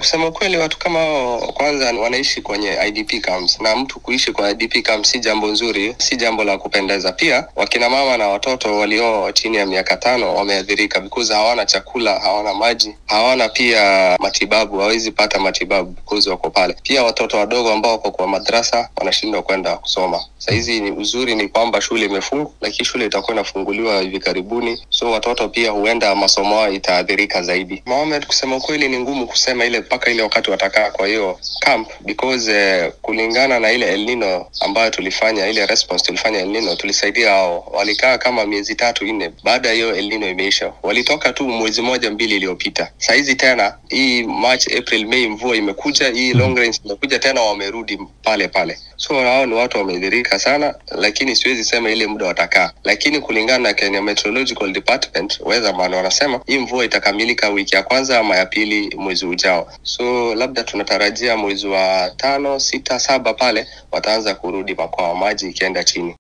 Kusema kweli, watu kama hao kwanza wanaishi kwenye IDP camps, na mtu kuishi kwa IDP camps si jambo nzuri, si jambo la kupendeza. Pia wakina mama na watoto walio chini ya miaka 5 wameathirika because hawana chakula, hawana maji, hawana pia matibabu, hawezi pata matibabu because wako pale. Pia watoto wadogo ambao wako kwa madrasa wanashindwa kwenda kusoma. Saizi ni uzuri ni kwamba shule imefungwa, lakini shule itakuwa inafunguliwa hivi karibuni, so watoto pia huenda masomo yao itaathirika zaidi. Mohamed, kusema kweli ni ngumu kusema ile mpaka ile wakati watakaa kwa hiyo camp because kulingana na ile El Nino ambayo tulifanya, ile response tulifanya El Nino, tulisaidia hao. Walikaa kama miezi 3-4. Baada ya hiyo El Nino imeisha, walitoka tu mwezi 1-2 iliyopita. Saizi tena hii March, April, May mvua imekuja, hii long range imekuja tena, wamerudi pale pale. So hao ni watu wameathirika sana, lakini siwezi sema ile muda watakaa. Lakini kulingana na Kenya Meteorological Department, weatherman wanasema hii mvua itakamilika wiki ya kwanza ama ya pili mwezi ujao. So labda tunatarajia mwezi wa 5, 6, 7 pale wataanza kurudi makwao, maji ikienda chini.